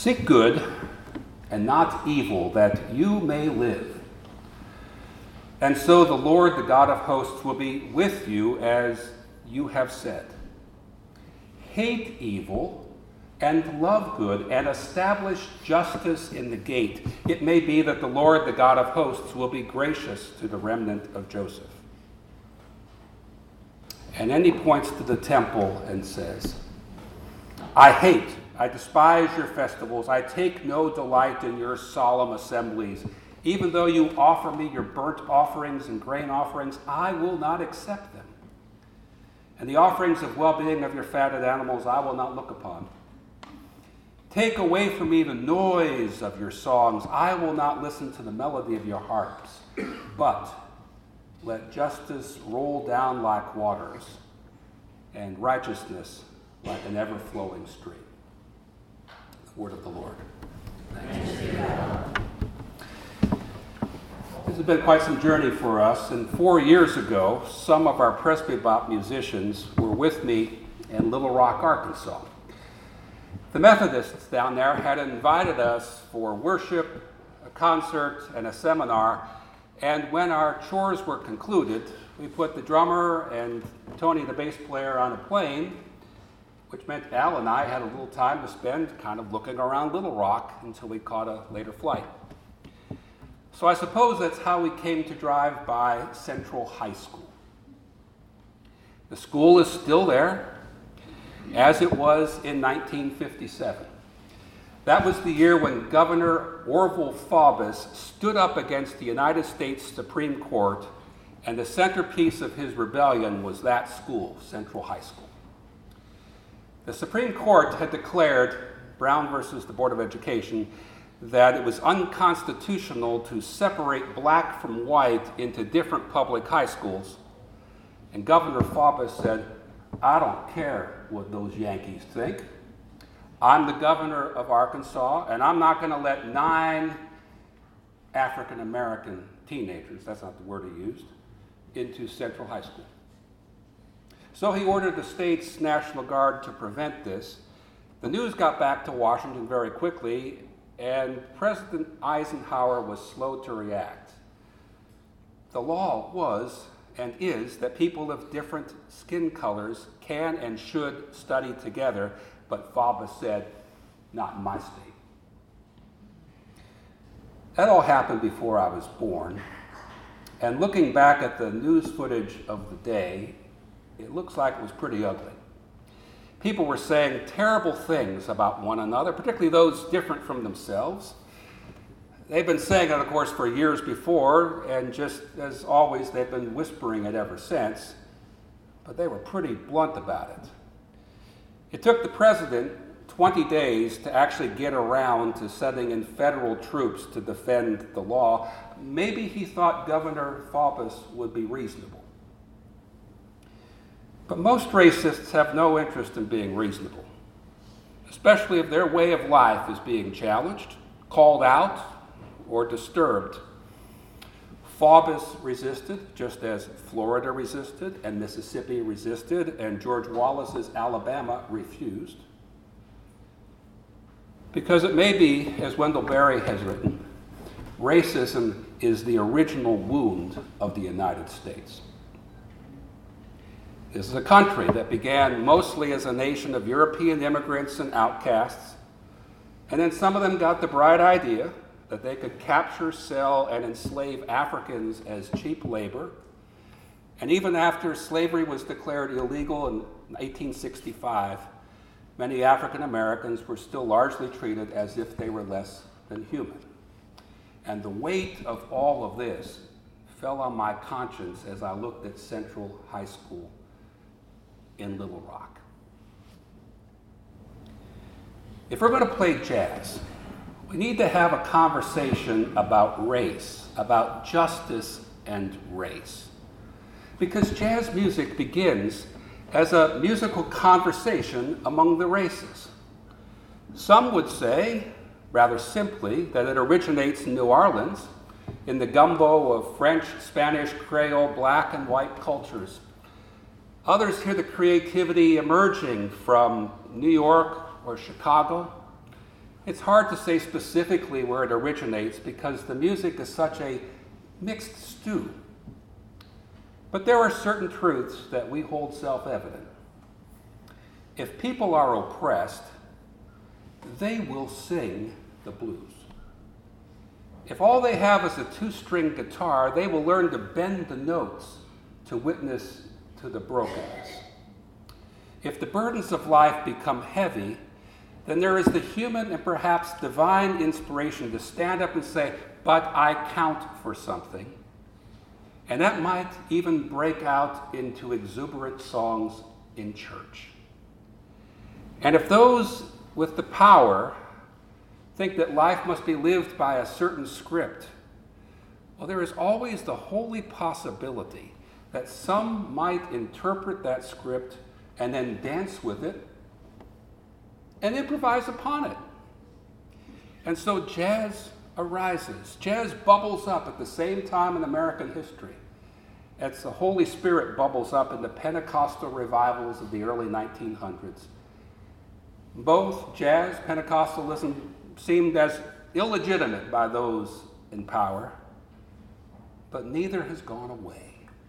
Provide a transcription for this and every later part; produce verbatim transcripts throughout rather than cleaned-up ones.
Seek good and not evil, that you may live. And so the Lord, the God of hosts, will be with you as you have said. Hate evil and love good, and establish justice in the gate. It may be that the Lord, the God of hosts, will be gracious to the remnant of Joseph. And then he points to the temple and says, I hate, I despise your festivals. I take no delight in your solemn assemblies. Even though you offer me your burnt offerings and grain offerings, I will not accept them. And the offerings of well-being of your fatted animals I will not look upon. Take away from me the noise of your songs. I will not listen to the melody of your harps. But let justice roll down like waters, and righteousness like an ever-flowing stream. The word of the Lord. Thanks be to God. This has been quite some journey for us, and four years ago, some of our Presbybop musicians were with me in Little Rock, Arkansas. The Methodists down there had invited us for worship, a concert, and a seminar, and when our chores were concluded, we put the drummer and Tony, the bass player, on a plane, which meant Al and I had a little time to spend kind of looking around Little Rock until we caught a later flight. So I suppose that's how we came to drive by Central High School. The school is still there, as it was in nineteen fifty-seven. That was the year when Governor Orville Faubus stood up against the United States Supreme Court, and the centerpiece of his rebellion was that school, Central High School. The Supreme Court had declared, Brown versus the Board of Education, that it was unconstitutional to separate black from white into different public high schools. And Governor Faubus said, I don't care what those Yankees think. I'm the governor of Arkansas, and I'm not going to let nine African-American teenagers, that's not the word he used, into Central High School. So he ordered the state's National Guard to prevent this. The news got back to Washington very quickly, and President Eisenhower was slow to react. The law was and is that people of different skin colors can and should study together, but Faubus said, not in my state. That all happened before I was born, and looking back at the news footage of the day, it looks like it was pretty ugly. People were saying terrible things about one another, particularly those different from themselves. They've been saying it, of course, for years before, and just as always, they've been whispering it ever since, but they were pretty blunt about it. It took the president twenty days to actually get around to sending in federal troops to defend the law. Maybe he thought Governor Faubus would be reasonable. But most racists have no interest in being reasonable, especially if their way of life is being challenged, called out, or disturbed. Faubus resisted, just as Florida resisted, and Mississippi resisted, and George Wallace's Alabama refused. Because it may be, as Wendell Berry has written, racism is the original wound of the United States. This is a country that began mostly as a nation of European immigrants and outcasts, and then some of them got the bright idea that they could capture, sell, and enslave Africans as cheap labor. And even after slavery was declared illegal in eighteen sixty-five, many African Americans were still largely treated as if they were less than human. And the weight of all of this fell on my conscience as I looked at Central High School in Little Rock. If we're going to play jazz, we need to have a conversation about race, about justice and race. Because jazz music begins as a musical conversation among the races. Some would say, rather simply, that it originates in New Orleans, in the gumbo of French, Spanish, Creole, black, and white cultures. Others hear the creativity emerging from New York or Chicago. It's hard to say specifically where it originates because the music is such a mixed stew. But there are certain truths that we hold self-evident. If people are oppressed, they will sing the blues. If all they have is a two-string guitar, they will learn to bend the notes to witness to the brokenness. If the burdens of life become heavy, then there is the human and perhaps divine inspiration to stand up and say, but I count for something. And that might even break out into exuberant songs in church. And if those with the power think that life must be lived by a certain script, well, there is always the holy possibility that some might interpret that script and then dance with it and improvise upon it. And so jazz arises. Jazz bubbles up at the same time in American history as the Holy Spirit bubbles up in the Pentecostal revivals of the early nineteen hundreds. Both jazz, Pentecostalism seemed as illegitimate by those in power, but neither has gone away.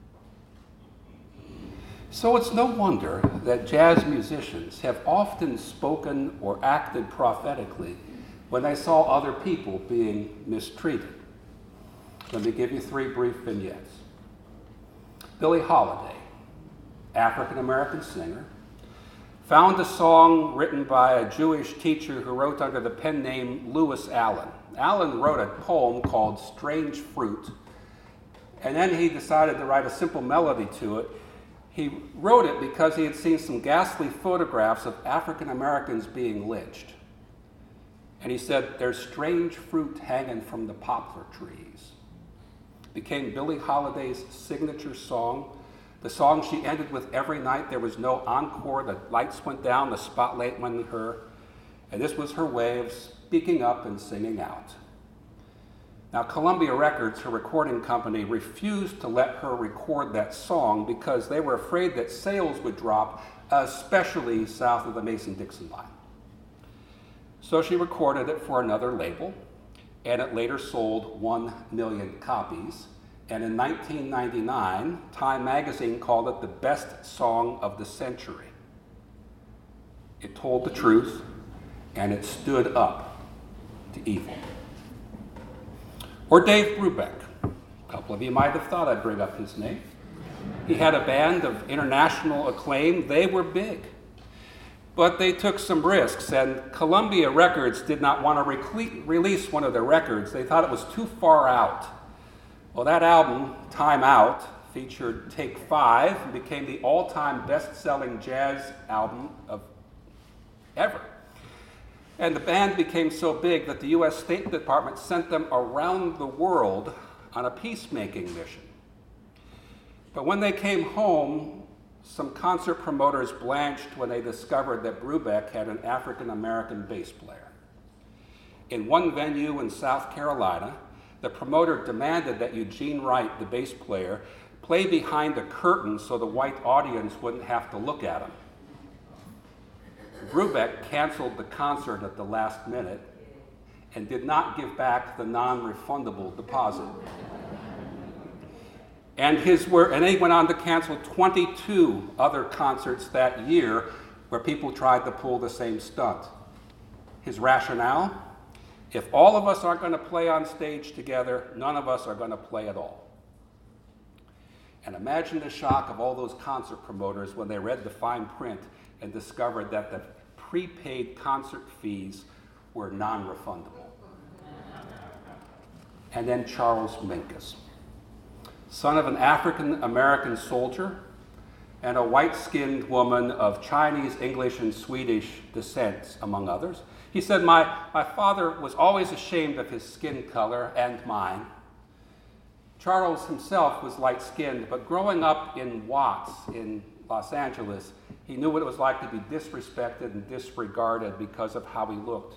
So it's no wonder that jazz musicians have often spoken or acted prophetically when they saw other people being mistreated. Let me give you three brief vignettes. Billie Holiday, African-American singer, found a song written by a Jewish teacher who wrote under the pen name Lewis Allen. Allen wrote a poem called Strange Fruit, and then he decided to write a simple melody to it. He wrote it because he had seen some ghastly photographs of African Americans being lynched. And he said, there's strange fruit hanging from the poplar trees. It became Billie Holiday's signature song. The song she ended with every night. There was no encore. The lights went down, the spotlight went on her. And this was her way of speaking up and singing out. Now, Columbia Records, her recording company, refused to let her record that song because they were afraid that sales would drop, especially south of the Mason-Dixon line. So she recorded it for another label, and it later sold one million copies. And in nineteen ninety-nine, Time magazine called it the best song of the century. It told the truth, and it stood up to evil. Or Dave Brubeck. A couple of you might have thought I'd bring up his name. He had a band of international acclaim. They were big. But they took some risks, and Columbia Records did not want to rec- release one of their records. They thought it was too far out. Well, that album, Time Out, featured Take Five and became the all-time best-selling jazz album of ever. And the band became so big that the U S State Department sent them around the world on a peacemaking mission. But when they came home, some concert promoters blanched when they discovered that Brubeck had an African-American bass player. In one venue in South Carolina, the promoter demanded that Eugene Wright, the bass player, play behind a curtain so the white audience wouldn't have to look at him. Brubeck canceled the concert at the last minute and did not give back the non-refundable deposit. And his work, and he went on to cancel twenty-two other concerts that year where people tried to pull the same stunt. His rationale? If all of us aren't going to play on stage together, none of us are going to play at all. And imagine the shock of all those concert promoters when they read the fine print and discovered that the prepaid concert fees were non-refundable. And then Charles Mingus, son of an African-American soldier and a white-skinned woman of Chinese, English, and Swedish descent, among others. He said, my, my father was always ashamed of his skin color and mine. Charles himself was light-skinned, but growing up in Watts in Los Angeles, he knew what it was like to be disrespected and disregarded because of how he looked.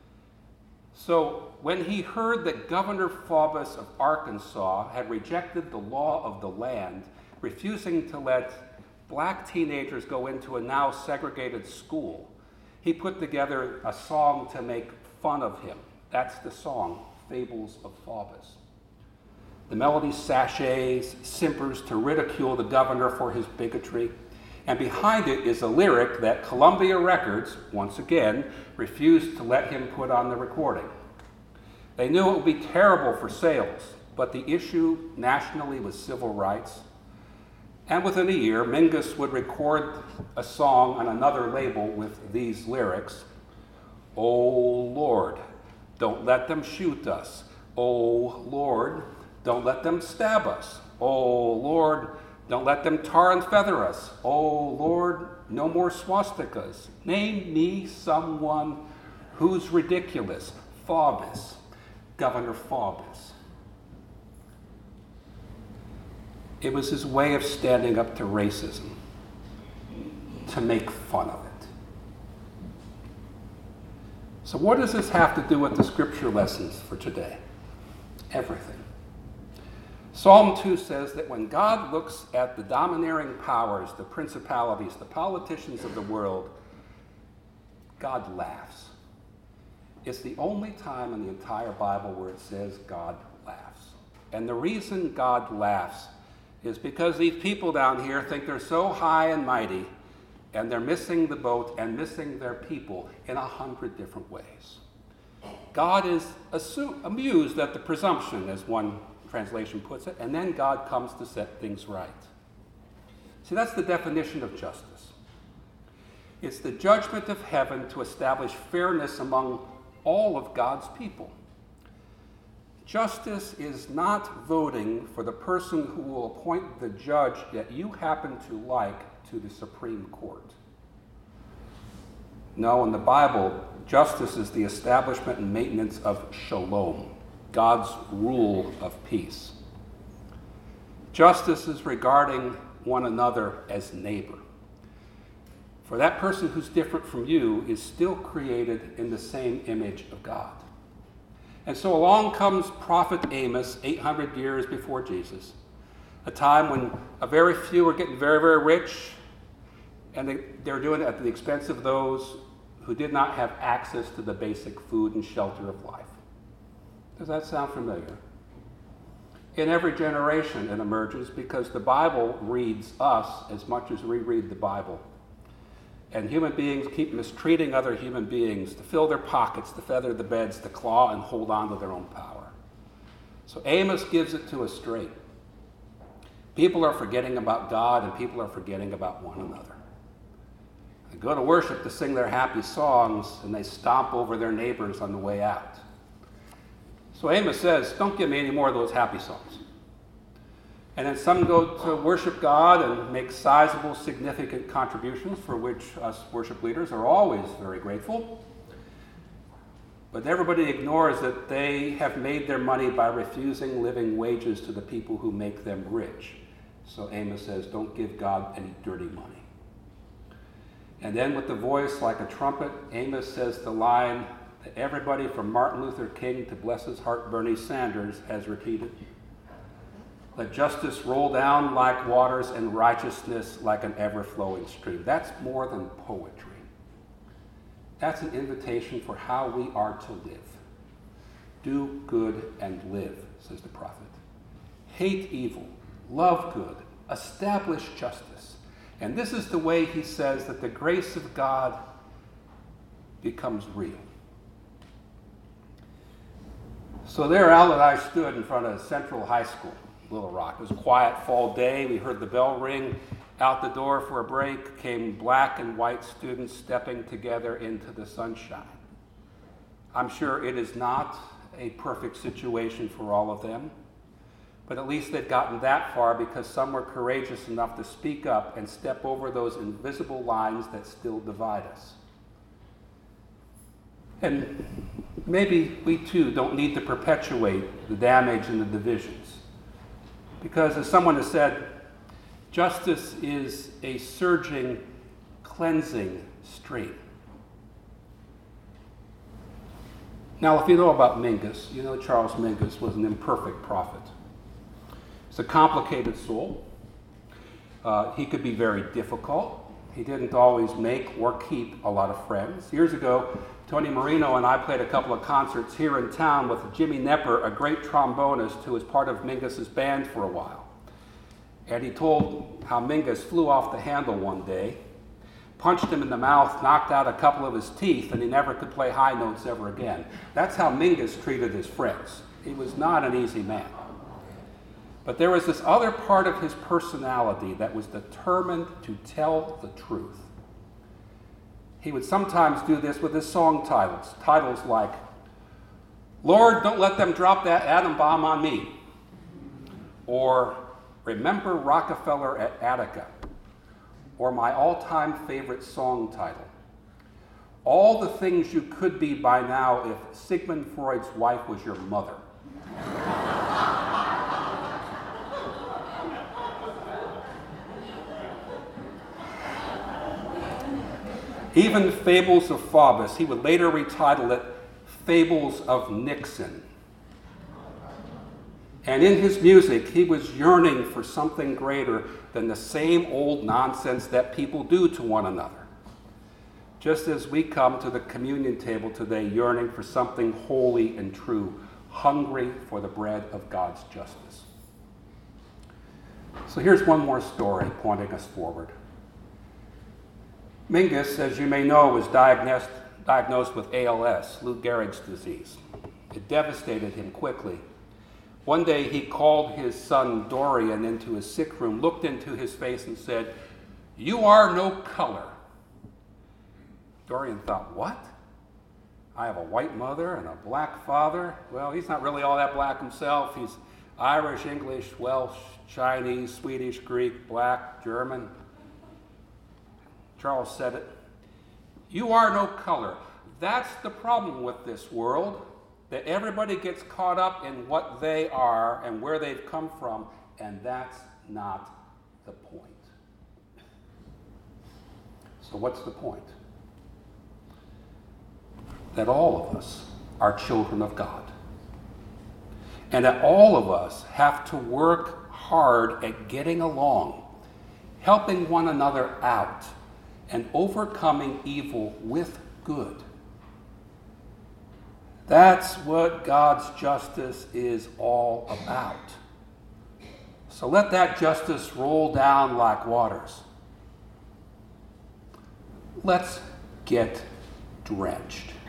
So when he heard that Governor Faubus of Arkansas had rejected the law of the land, refusing to let black teenagers go into a now segregated school, he put together a song to make fun of him. That's the song, Fables of Faubus. The melody sashays, simpers to ridicule the governor for his bigotry, and behind it is a lyric that Columbia Records, once again, refused to let him put on the recording. They knew it would be terrible for sales, but the issue nationally was civil rights. And within a year, Mingus would record a song on another label with these lyrics: "Oh Lord, don't let them shoot us. Oh Lord, don't let them stab us. Oh Lord, don't let them tar and feather us. Oh Lord, no more swastikas. Name me someone who's ridiculous. Faubus, Governor Faubus." It was his way of standing up to racism, to make fun of it. So what does this have to do with the scripture lessons for today? Everything. Psalm two says that when God looks at the domineering powers, the principalities, the politicians of the world, God laughs. It's the only time in the entire Bible where it says God laughs. And the reason God laughs is because these people down here think they're so high and mighty, and they're missing the boat and missing their people in a hundred different ways. God is assume, amused at the presumption, as one translation puts it, and then God comes to set things right. See, that's the definition of justice. It's the judgment of heaven to establish fairness among all of God's people. Justice is not voting for the person who will appoint the judge that you happen to like to the Supreme Court. No, in the Bible, justice is the establishment and maintenance of shalom, God's rule of peace. Justice is regarding one another as neighbor. For that person who's different from you is still created in the same image of God. And so along comes Prophet Amos, eight hundred years before Jesus, a time when a very few are getting very, very rich, and they, they're doing it at the expense of those who did not have access to the basic food and shelter of life. Does that sound familiar? In every generation it emerges because the Bible reads us as much as we read the Bible. And human beings keep mistreating other human beings to fill their pockets, to feather the beds, to claw and hold on to their own power. So Amos gives it to us straight. People are forgetting about God, and people are forgetting about one another. They go to worship to sing their happy songs, and they stomp over their neighbors on the way out. So Amos says, don't give me any more of those happy songs. And then some go to worship God and make sizable, significant contributions for which us worship leaders are always very grateful. But everybody ignores that they have made their money by refusing living wages to the people who make them rich. So Amos says, don't give God any dirty money. And then with the voice like a trumpet, Amos says the line that everybody from Martin Luther King to bless his heart Bernie Sanders has repeated. Let justice roll down like waters and righteousness like an ever-flowing stream. That's more than poetry. That's an invitation for how we are to live. Do good and live, says the prophet. Hate evil, love good, establish justice. And this is the way he says that the grace of God becomes real. So there Al and I stood in front of Central High School, Little Rock. It was a quiet fall day. We heard the bell ring. Out the door for a break came black and white students stepping together into the sunshine. I'm sure it is not a perfect situation for all of them, but at least they'd gotten that far because some were courageous enough to speak up and step over those invisible lines that still divide us. And maybe we too don't need to perpetuate the damage and the divisions. Because as someone has said, justice is a surging, cleansing stream. Now, if you know about Mingus, you know Charles Mingus was an imperfect prophet. He's a complicated soul. Uh, he could be very difficult. He didn't always make or keep a lot of friends. Years ago, Tony Marino and I played a couple of concerts here in town with Jimmy Nepper, a great trombonist who was part of Mingus's band for a while. And he told how Mingus flew off the handle one day, punched him in the mouth, knocked out a couple of his teeth, and he never could play high notes ever again. That's how Mingus treated his friends. He was not an easy man. But there was this other part of his personality that was determined to tell the truth. He would sometimes do this with his song titles, titles like, "Lord, don't let them drop that atom bomb on me," or "Remember Rockefeller at Attica," or my all-time favorite song title, "All the Things You Could Be by Now If Sigmund Freud's Wife Was Your Mother." Even Fables of Faubus, he would later retitle it Fables of Nixon. And in his music, he was yearning for something greater than the same old nonsense that people do to one another. Just as we come to the communion table today yearning for something holy and true, hungry for the bread of God's justice. So here's one more story pointing us forward. Mingus, as you may know, was diagnosed, diagnosed with A L S, Lou Gehrig's disease. It devastated him quickly. One day he called his son Dorian into his sick room, looked into his face and said, "You are no color." Dorian thought, "What? I have a white mother and a black father?" Well, he's not really all that black himself. He's Irish, English, Welsh, Chinese, Swedish, Greek, black, German. Charles said it. "You are no color." That's the problem with this world, that everybody gets caught up in what they are and where they've come from, and that's not the point. So what's the point? That all of us are children of God. And that all of us have to work hard at getting along, helping one another out, and overcoming evil with good. That's what God's justice is all about. So let that justice roll down like waters. Let's get drenched.